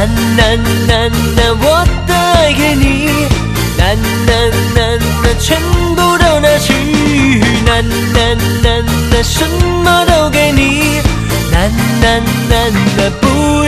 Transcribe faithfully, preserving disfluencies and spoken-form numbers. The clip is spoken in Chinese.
难难难难，我的爱给你，难难难难，全部都拿去，难难难难，什么都给你，难难难难，不